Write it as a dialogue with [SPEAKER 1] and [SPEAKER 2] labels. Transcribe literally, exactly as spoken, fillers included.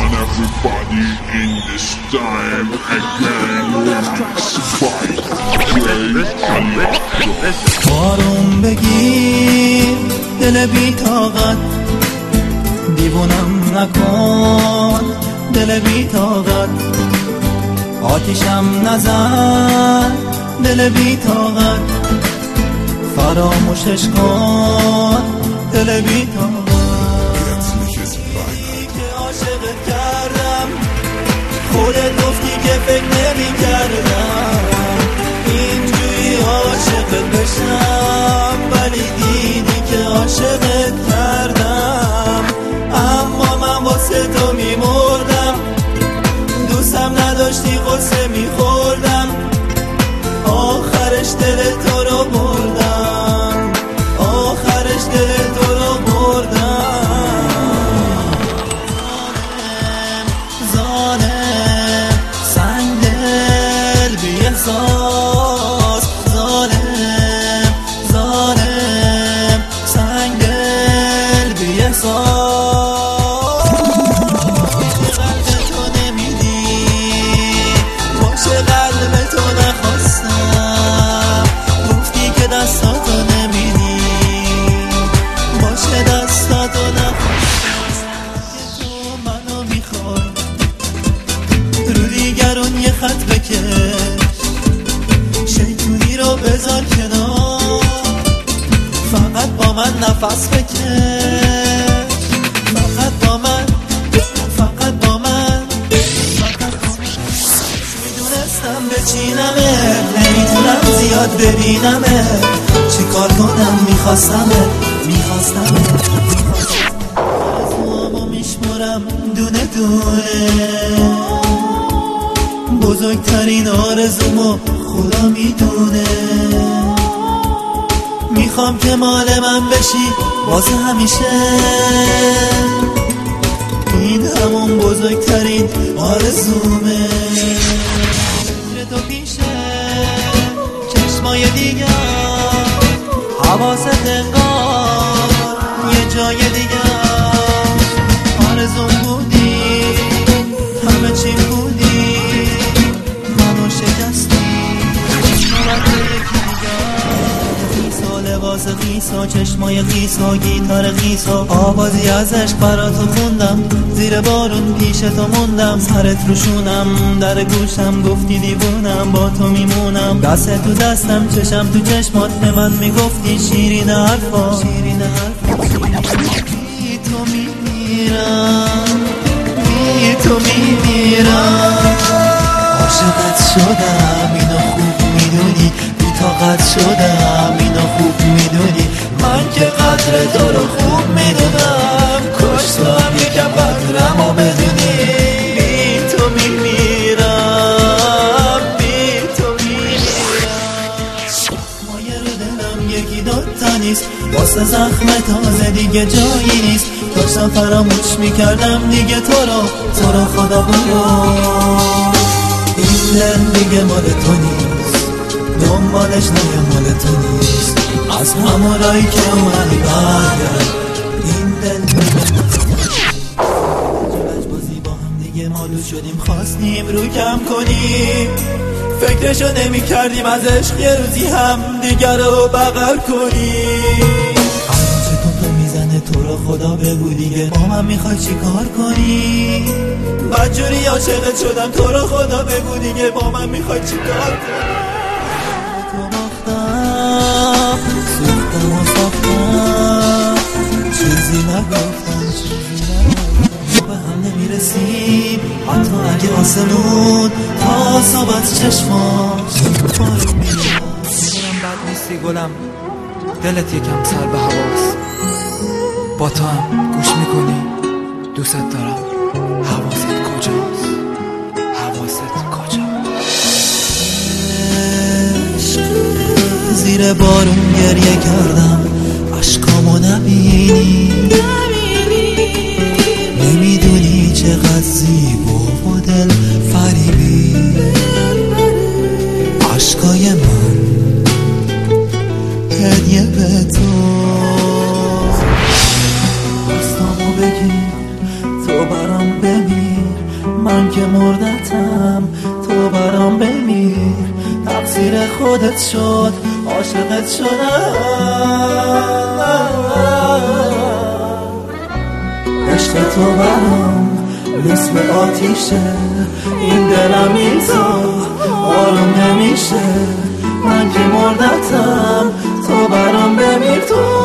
[SPEAKER 1] on everybody in this time again. Fight, play,
[SPEAKER 2] آروم بگیر دل بی طاقت، دیوونم نکن دل بی طاقت، آتیشم نزن دل بی طاقت، فراموشش کن دل بی طاقت. که عاشقت کردم خودت گفتی که فکر نمی کردم اینجوری عاشقت بشم، ولی دیدی که عاشقت کردم. اما من واسه تو می مردم، دوستم نداشتی قصه می خوردم، آخرش دل تو رو بردم، آخرش دل تو رو بردم. ظالم سنگ دل بی احساس، ظالم ظالم سنگ دل بی احساس. یه خط بکش، شیطونی رو بذار کنار، فقط با من نفس بکش، فقط با من، فقط با من، فقط با من. میدونستم بچینمه، نمیتونم زیاد ببینمه، چی کار کنم میخواستمه، میخواستمه آرزوامو میشمرم دونه دونه، بزرگترین آرزومو خدا میدونه، میخوام که مال من بشی واسه همیشه، این همون بزرگترین آرزومه. تو پیشه چشمای دیگر، حواست انگار یه جای دیگر، آرزوم بودی همه چی بودی، لباس خیسا، چشمای خیسا، گیتار خیسا، آوازی از عشق برا تو خوندم، زیر بارون پیش تو موندم، سرت روشونم در گوشم گفتی دیوونم، با تو میمونم، دست تو دستم چشم تو چشمات به من میگفتی شیرین حرفا، شیرین حرفا. بی تو میمیرم، بی تو میمیرم، عاشقت شدم اینو خوب میدونی، طاقت شدم اینو خوب میدونی، من که قدر تو رو خوب میدونم، کاش تو هم یکم قدرمو بدونی. بی تو میمیرم، بی تو میمیرم، مایه رو دلم یکی دوتا نیست، واسه زخم تازه دیگه جایی نیست، داشتم فراموش میکردم دیگه تو رو، تو رو خدا برو، این دل دیگه مال تو نیست، دنبالش نگه مال تو نیست، از همون رایی که اومدی برگرد، این دل بازی با هم دیگه مالو شدیم، خواستیم رو کم کنیم، فکرشو نمی کردیم از عشق یه روزی هم دیگر رو بغل کنیم. همون چطور تو میزنه تو رو خدا بگو دیگه با من میخوای چی کار کنی، بدجوری عاشقت شدم تو رو خدا بگو دیگه با من میخوای چی کار کنی. سوختم و ساختم چیزی نگفتم، چیزی نگفتم، به هم نمیرسیم حتی اگه آسمون تا صبح چشمام بارو میرم. میدونم بد نیستی گلم، دلت یکم سر به هواست، با تو هم گوش میکنی دوست دارم، حواست کجاست، حواست کجاست. زیر بارون گریه کردم عشقامو نبینی، نمیدونی چقدر زیبا و دل فریبی، عشقای من هدیه به تو، دستامو بگیر تو برام بمیر، من که مردتم تو برام بمیر. تقصیر خودت شد عاشقت شدم، عشق تو برام مثل آتیشه، این دلم این تو آروم نمیشه. من که مردتم تو برام بمیر، تو